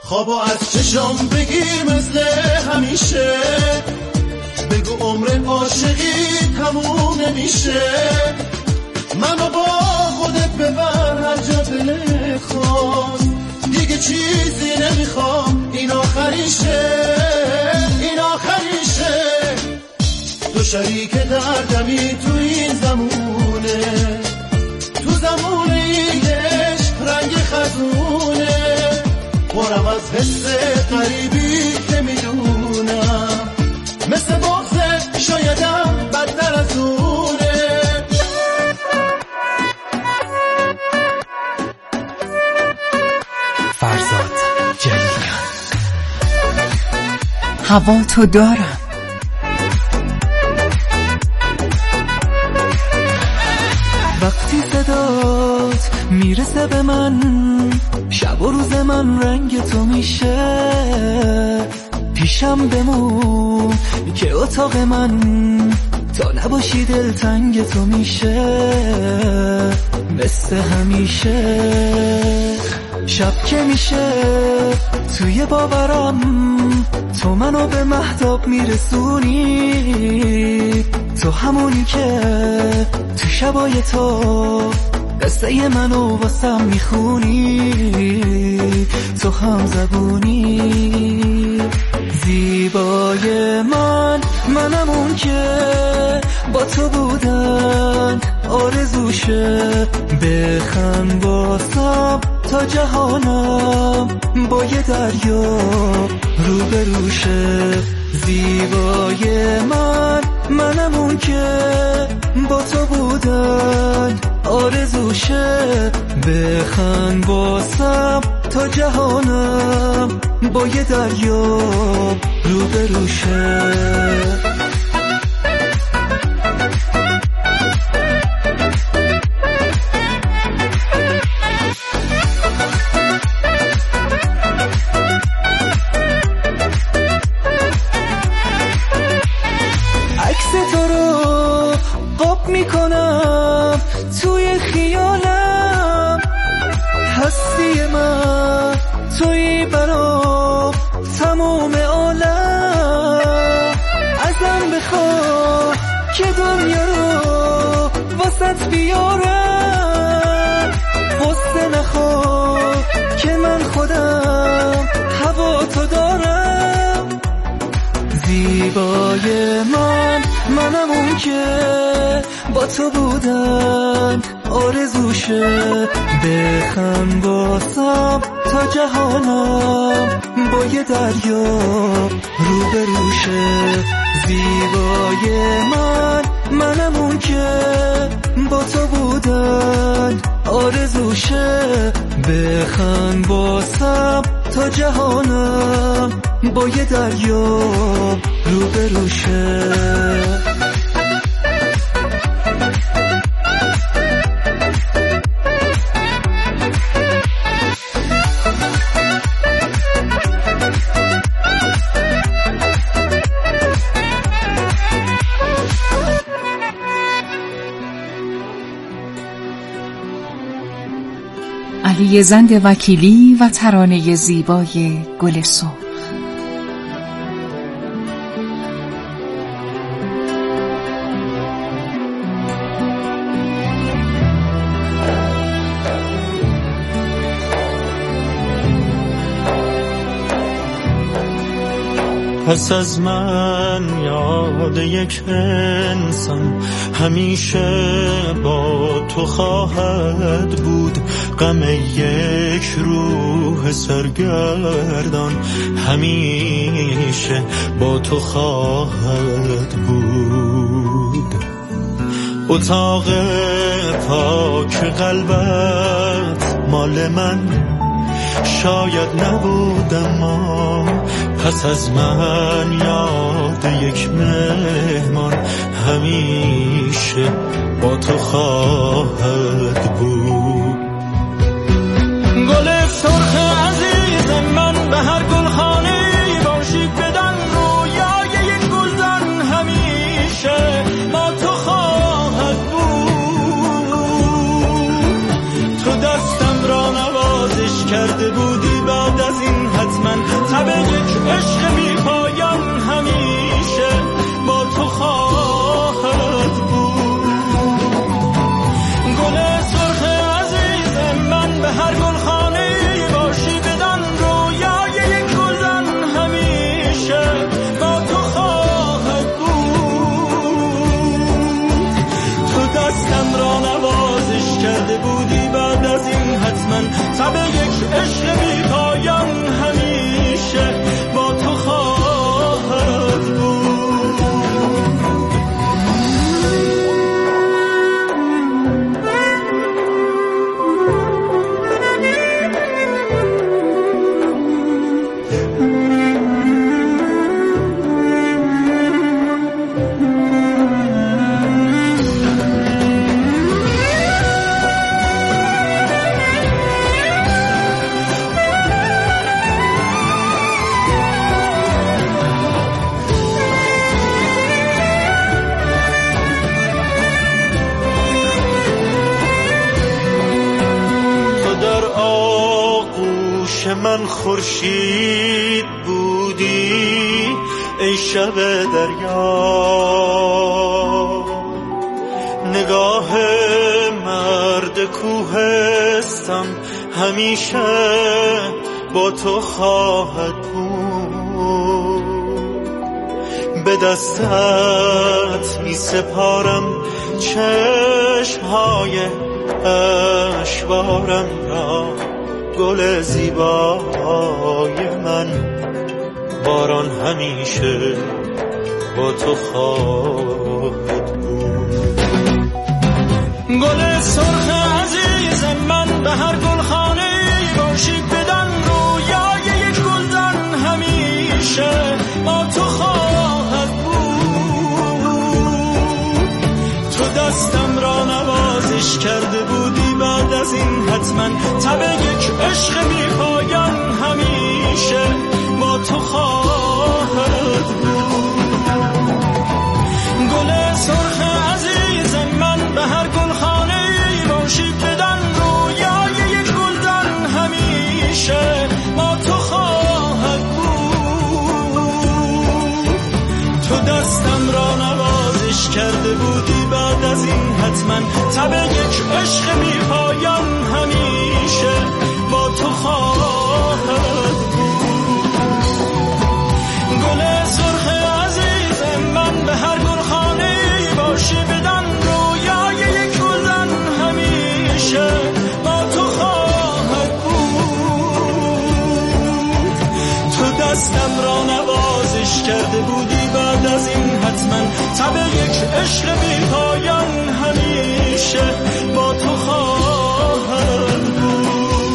خوابو از چشام بگیر مثل همیشه، بگو عمر عاشقی تموم نمیشه، منو با خودت ببر هر جا دلت خواست، دیگه چیزی نمیخوام، این آخریشه، این آخریشه. تو شریک دردمی تو این زمونه، تو زمونه این عشق رنگ خزونه، پرم از حس غریبی که میدونم، مثل بغضه شایدم بدتر از اونه. فرزاد جلیلیان. هوا تو دارم. وقتی صدات میرسه به من، شب و روز من رنگ تو میشه، پیشم بمون که اتاق من تا نباشی دلتنگ تو میشه، مثل همیشه. شب که میشه توی باورم، تو منو به مهتاب میرسونی، تو همونی که تو شبای تو قصه منو واسم میخونی، تو هم زبونی. زیبای منم اون که با تو بودن آرزوشه، بخند واسم تا جهانم با یه دریا روبروشه. زیبای منم اون که با تو بودن آرزوشه، بخند واسم تا جهانم با یه دریا روبروشه. میکنم توی خیالم، هستی من توی برام تموم عالم. ازم بخواه که دنیا رو واسط بیارم، غصه نخواه که من خودم هوا تو دارم. زیبای منم اون که با تو بودن آرزوشه، بخند واسم تا جهانم با یه دریا روبروشه. زیبای منم اون که با تو بودن آرزوشه، بخند واسم تا جهانم با یه دریا روبروشه. علی زند وکیلی و ترانه زیبای گل سرخ. پس از من یاد یک انسان همیشه با تو خواهد بود، غم یک روح سرگردان همیشه با تو خواهد بود. اتاق پاک قلبت مال من شاید نبود، اما پس از من یاد یک مهمان همیشه با تو خواهد بود. گل سرخ عزیز من به هر گلخانه باشی، بدن رویای یک گلدان همیشه با تو خواهد بود. تو دستم را نوازش کرده بودی، بعد از این حتما پیش من خورشید بودی ای شب دریا، نگاه مرد کوهستان همیشه با تو خواهد بود. به دستت می سپارم چشمهای اشوارم را، گل زیبای من، باران همیشه با تو خواهد بود. گل سرخ عزیز من به هر گلخانه باشی، بدن رویای یک گلدان همیشه با تو خواهد بود. تو دستم را نوازش کرده بودی، بعد از این حتما تب یک عشق بی پایان همیشه با تو خواهد بود. گل سرخ عزیز من به هر گلخانه باشی، بدن رویای یک گلدان همیشه با تو خواهد بود. تو دستم را نوازش کرده بودی، بعد از این حتما تب یک عشق بی پایان همیشه با تو خواهد بود. گل سرخ عزیز من به هر گلخانه باشی، بدن رویای یک گلدان همیشه با تو خواهد بود. تو دستم را نوازش کرده بودی، بعد از این حتما تب یک عشق بی پایان همیشه با تو خواهد بود.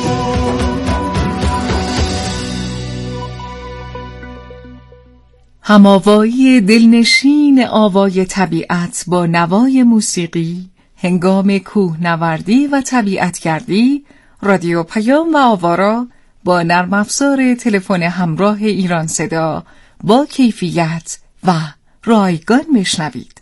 هماوایی دلنشین آوای طبیعت با نوای موسیقی هنگام کوهنوردی و طبیعتگردی. رادیو پیام و آوارا با نرم افزار تلفن همراه ایران صدا با کیفیت و رایگان میشنوید.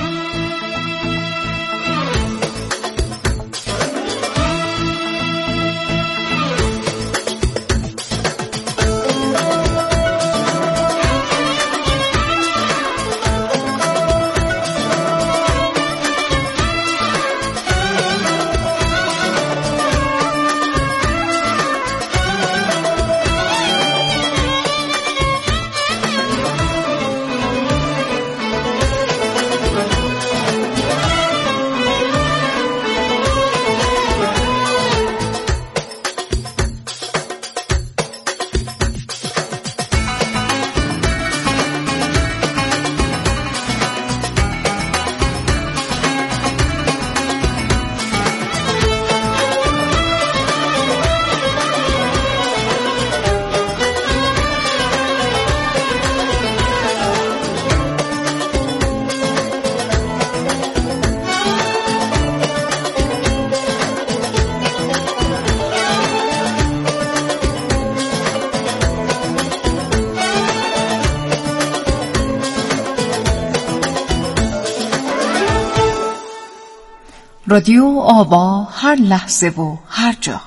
رادیو آوا، هر لحظه و هر جا.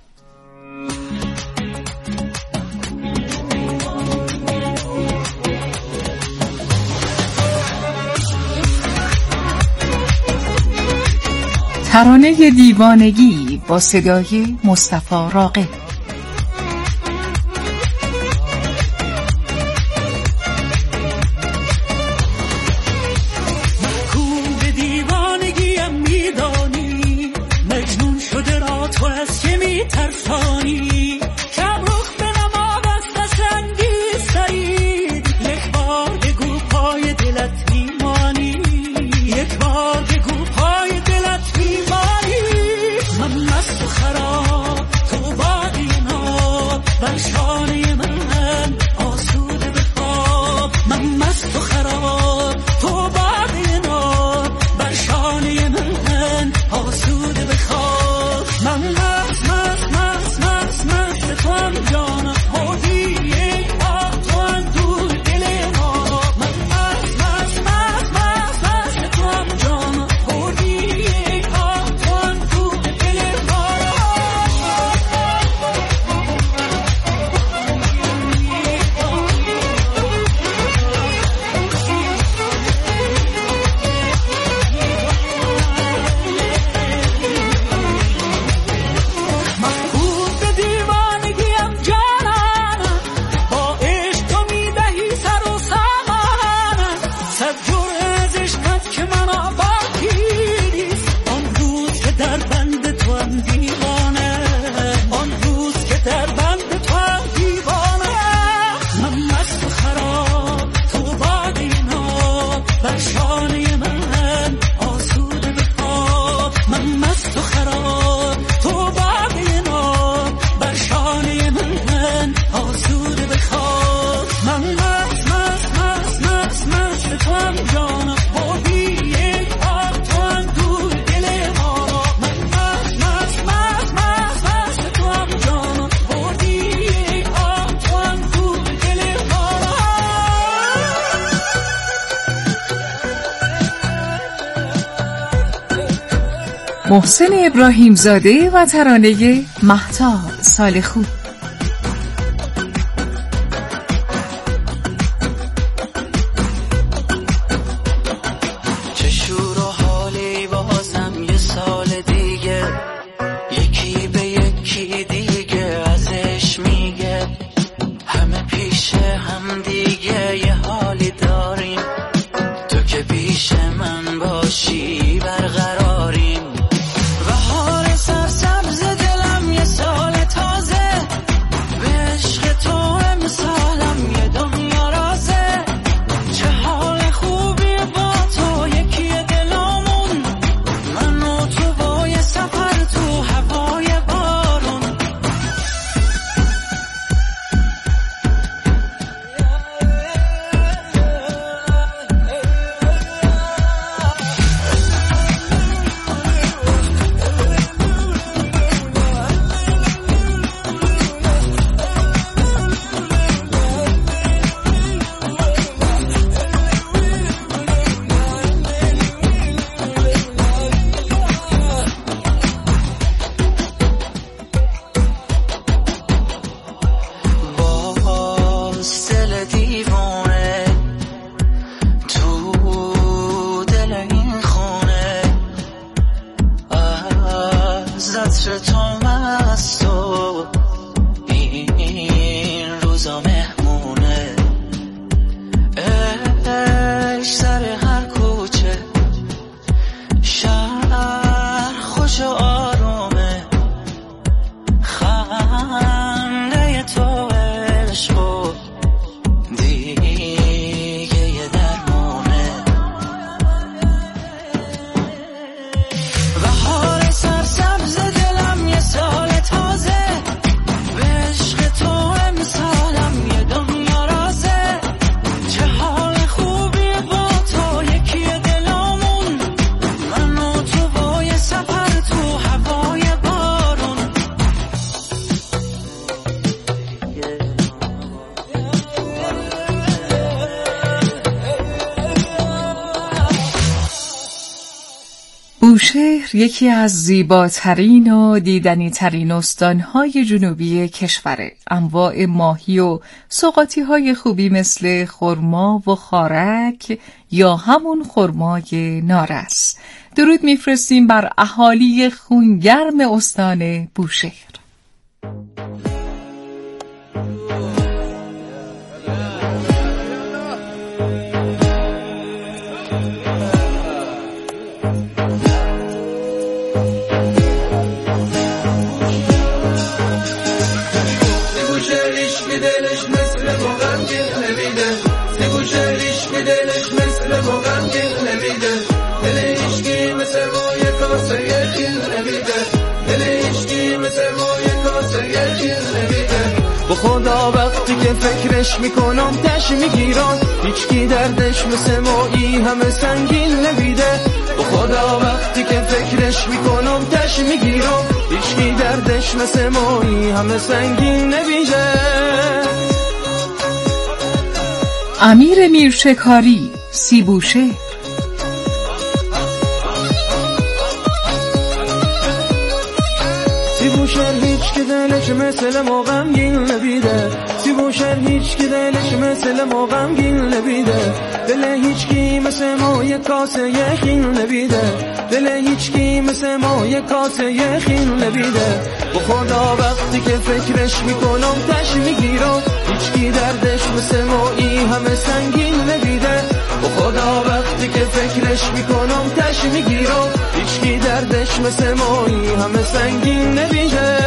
ترانه دیوانگی با صدای مصطفی راغب. محسن ابراهیم زاده و ترانه مهتاب صالحو. چه شور و حالی بازم یه سال دیگه، یکی به یکی دیگه ازش میگه، همه پیش هم دیگه یه حالی داریم، تو که پیش من باشی برقراریم. بهار سرسبز دلم یه سال تازه، به عشق تو امسالم یه دنیا رازه. چه حال خوبی با تو یکی دلامون، من و تو با یه سفر تو هوای بارون. باز دل دیوونه تو دل این خونه، از عطر تو مست و این روزا مهمونه. عشق سر هر کوچه، شهر خوش و آرومه، خنده تو عشق و دیگه یه درمونه. بهار سرسبز دلم یه سال تازه، به عشق تو امسالم یه دنیا رازه. چه حال خوبی با تو یکی دلامون، من و تو با یه سفر تو هوای بارون. بوشهر یکی از زیباترین و دیدنی‌ترین استانهای جنوبی کشوره. انواع ماهی و سوغاطی‌های خوبی مثل خرما و خارک یا همون خرمای نارس. درود میفرستیم بر اهالی خونگرم استان بوشهر. با خدا وقتی که فکرش میکنم تش میگیرم، هیچکی دردش مثل مایی همه سنگین نمیده. با خدا وقتی که فکرش میکنم تش میگیرم، هیچکی دردش مثل مایی همه سنگین نمیده. امیر میرشکاری، سیبوشه. سیبوشهر هیچ که دلش مثل ما غمگین نبیده، سیبوشهر هیچ که دلش مثل ما غمگین نبیده. دل هیچ کی مثل ما یک کاسه یخین نبیده، دل هیچ کی مثل ما یک کاسه یخین نبیده. با خدا وقتی که فکرش میکنم تش میگیرم، هیچ کی دردش مثل مایی همه سنگین نبیده. با خدا وقتی که فکرش میکنم تش میگیرم، هیچ کی دردش مثل مایی همه سنگین نبیده.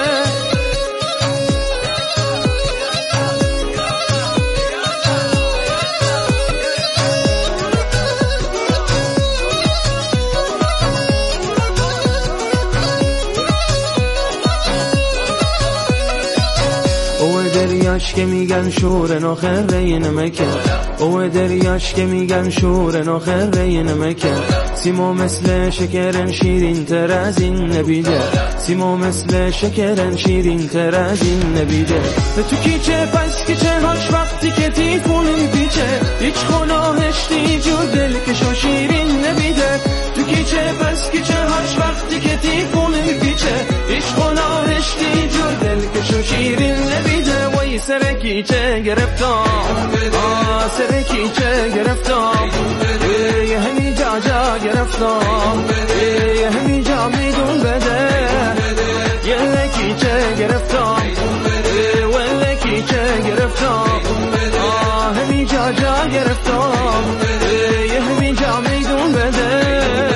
دریاش که میگن شور ناخر این مکه، او دریاش که میگن شور ناخر این مکه. سیما مثل شکرن شیرین تر از این نبیده، سیما مثل شکرن شیرین تر از این نبیده. تو کیچه پس کیچه هاش وقتی که تیفون میپیچه، هیچ خناهش دیجور دل کشو شیرین نبیده. تو کیچه پس کیچه هاش وقتی تیفون میپیچه هیچ گناهش دیجور دلکش و شیرین نبیده وای سرکیچه گرفتم سرکیچه گرفتم یه همی جا گرفتم یه همی جا میدون بده یه لکیچه گرفتم ولکیچه گرفتم همی جا گرفتم یه همی جا میدون بده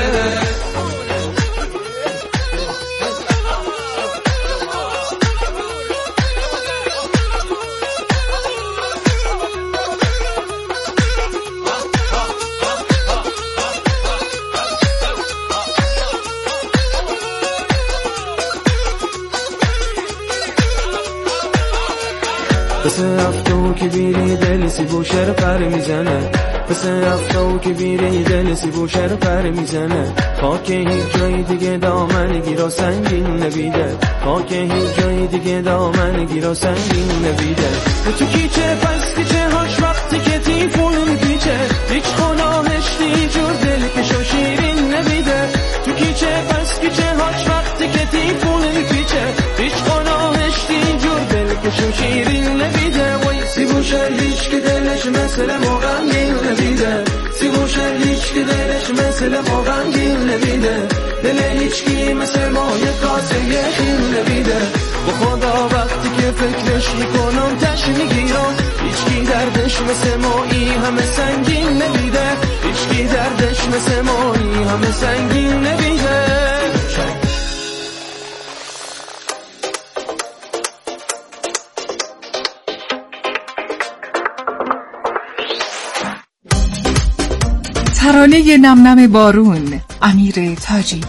پس هفته‌و که بیری دل سیبوشه رو پر میزنه پس هفته‌و که بیری دل سیبوشه رو پر میزنه خاک هیچ جای دیگه دامنگی را سنگین نبیده خاک هیچ جای دیگه دامنگی را سنگین نبیده تو کیچه پس کیچه هاش وقتی که تیفون میپیچه هیچ گناهش دیجور دلکش و شیرین نبیده تو کیچه پس کیچه هاش وقتی که تیفون میپیچه هیچ گناهش دیجور دلکش و شیرین نبیده وای سیبوشه هیچ که دلش مثل ما غمگین نبیده سیبوشه هیچ که دلش مثل ما غمگین نبیده دل هیچکی مثل ما یه کاسه یخین نبیده با خدا وقتی که فکرش میکنم تش میگیرم هیچکی دردش مثل ما ای همه سنگین نبیده هیچکی دردش مثل ما ای همه سنگین نبیده ترانه نم نم بارون امیر تاجیک.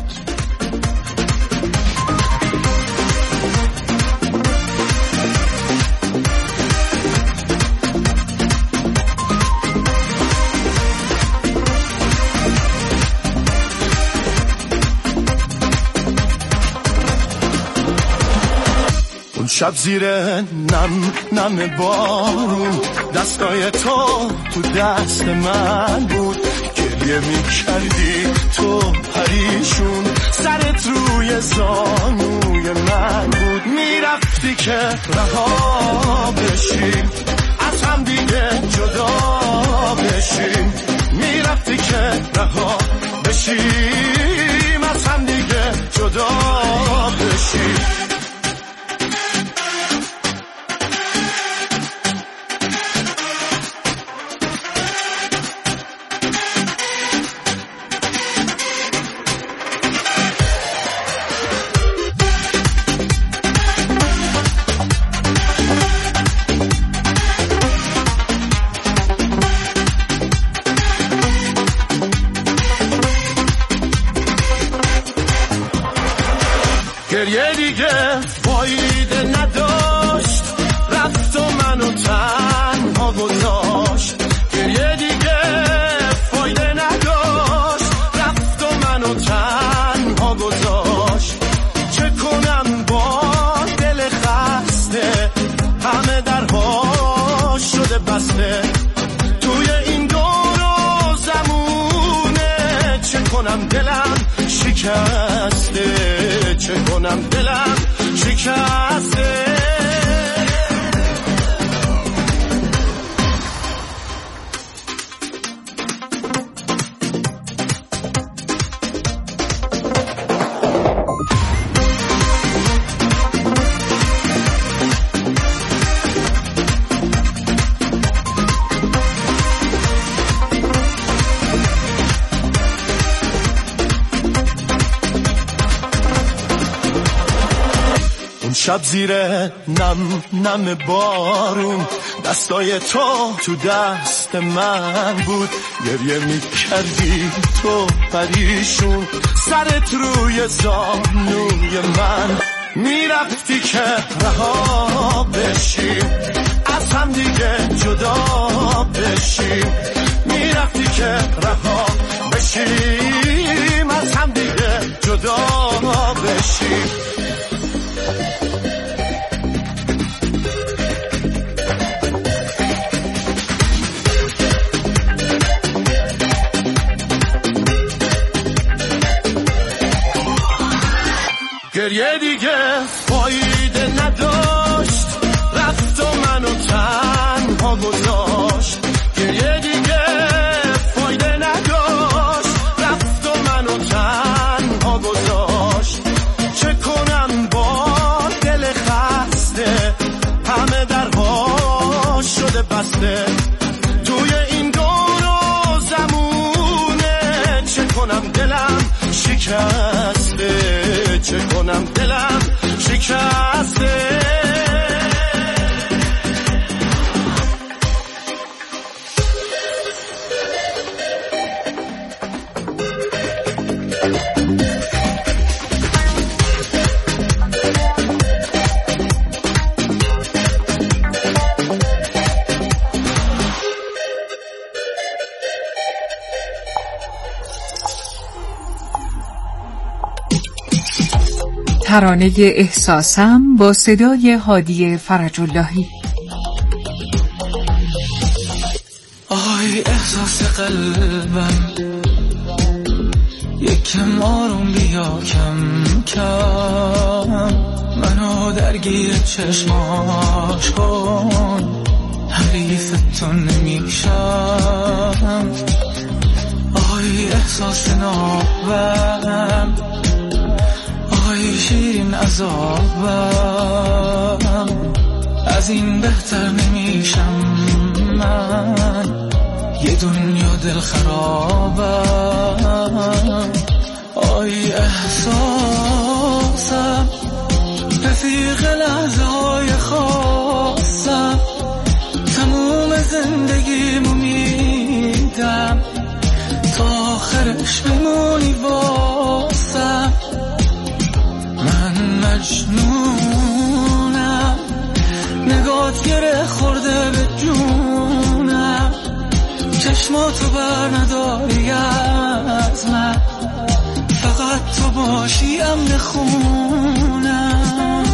اون شب زیر نم نم بارون دستای تو دست من بود گریه می کردی تو پریشون سرت روی زانوی من بود میرفتی که رها بشیم از هم دیگه جدا بشیم میرفتی که رها بشیم از هم دیگه جدا بشیم گریه دیگه فایده نداشت رفت و منو تنها گذاشت گریه دیگه فایده نداشت رفت و منو تنها گذاشت چه کنم با دل خسته همه درها شده بسته توی این دور و زمونه چه کنم دلم شکسته چه کنم دلم شکسته شب زیر نم نم بارون دستای تو دست من بود گریه می کردی تو پریشون سرت روی زانوی من میرفتی که رها بشیم از هم دیگه جدا بشیم میرفتی که رها بشیم از هم دیگه جدا بشیم بسته توی این دور و زمونه. چه کنم دلم شکسته، چه کنم دلم شکسته. ترانه احساسم با صدای هادی فرج اللهی. آی احساس قلبم یکم آروم بیا کم کم، منو درگیر چشماش کن، حریفتون نمیشم. آی احساس نابم، آی شیرین عذابم، از این بهتر نمیشم من، یه دنیا دل خرابم. آی احساسم رفیق لحظه های خاصم، تموم زندگیمو میدم تا آخرش بمونی واسم. من مجنونم، نگات گره خورده به جونم، چشماتو بر نداری از من، فقط تو باشی امن خونم.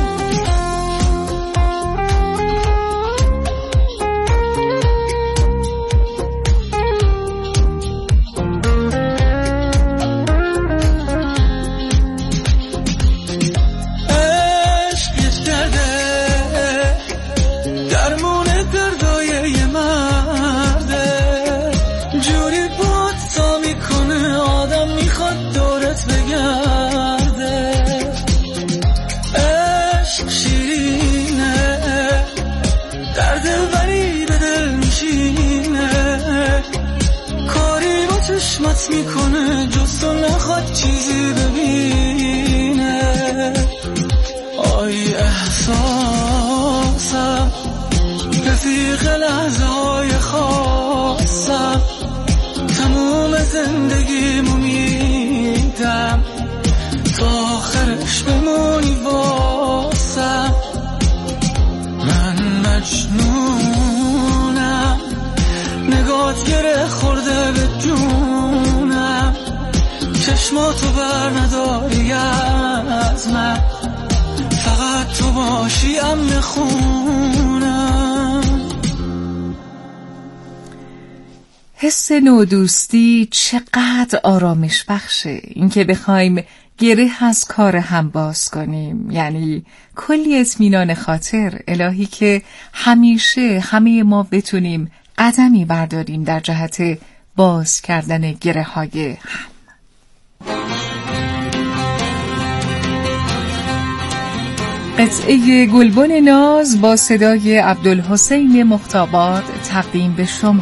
چشمت میکنه جز تو نخواد چیزی ببینه. آی احساسم رفیق لحظه های خاصم، تموم زندگیمو میدم تا آخرش بمونی واسم. من مجنونم، نگات گره خورده به جونم، چشماتو بر نداری از من، فقط تو باشی امن خونم. حس نودوستی چقدر آرامش بخشه، اینکه بخوایم گره از کار هم باز کنیم، یعنی کلی اطمینان خاطر. الهی که همیشه همه ما بتونیم قدمی برداریم در جهت باز کردن گره های هم. قطعه گلبن ناز با صدای عبدالحسین مختاباد تقدیم به شما.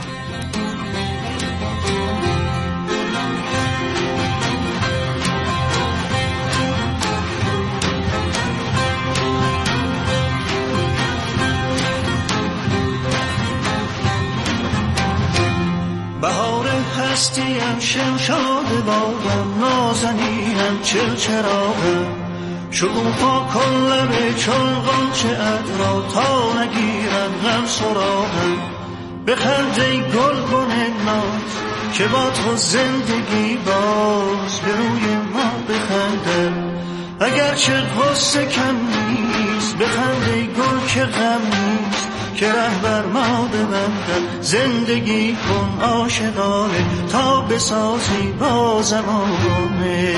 بهار هستیم شمشاد بادم، نازنینم چراغم، شکوفا کن لب چون غنچه ادرا تا نگیرن غم سراغم. بخند ای گلبن ناز که با تو زندگی باز به روی ما بخنده، اگرچه غصه کم نیست. بخند ای گل که غم نیست که ره بر ما ببندم. زندگی کن عاشقانه تا بسازی با زمانه.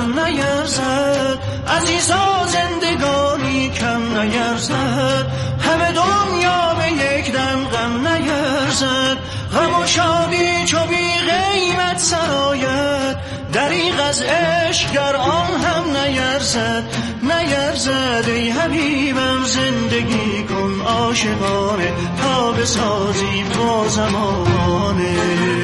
غم نیرزد، عزیزا زندگانی کم نیرزد، همه دنیا به یک دم غم نیرزد، غم و شادی چو بی قیمت سرآید، دریغ از عشق گر آن هم نیرزد، نیرزد ای حبیبم زندگی کن عاشقانه، تا بسازیم با زمانه.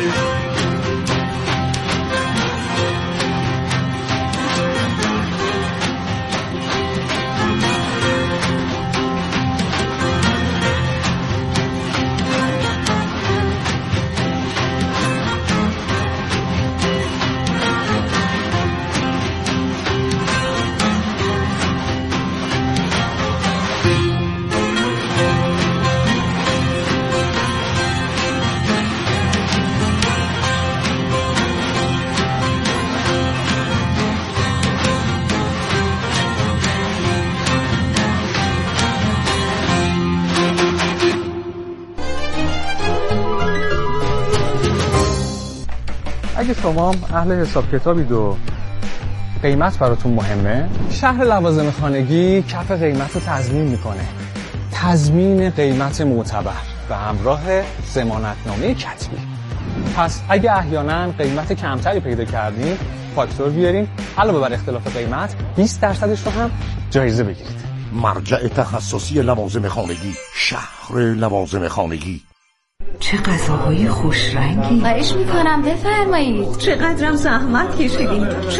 اگه شما اهل حساب کتابید و قیمت براتون مهمه، شهر لوازم خانگی کف قیمت رو تضمین میکنه. تضمین قیمت معتبر به همراه ضمانتنامه کتبی. پس اگه احیانا قیمت کمتری پیدا کردین، فاکتور بیارین، علاوه بر اختلاف قیمت 20% رو هم جایزه بگیرید. مرجع تخصصی لوازم خانگی، شهر لوازم خانگی. چه غذاهای خوش رنگی. خواهش میکنم بفرمایید. چقدرم زحمت کشیدین.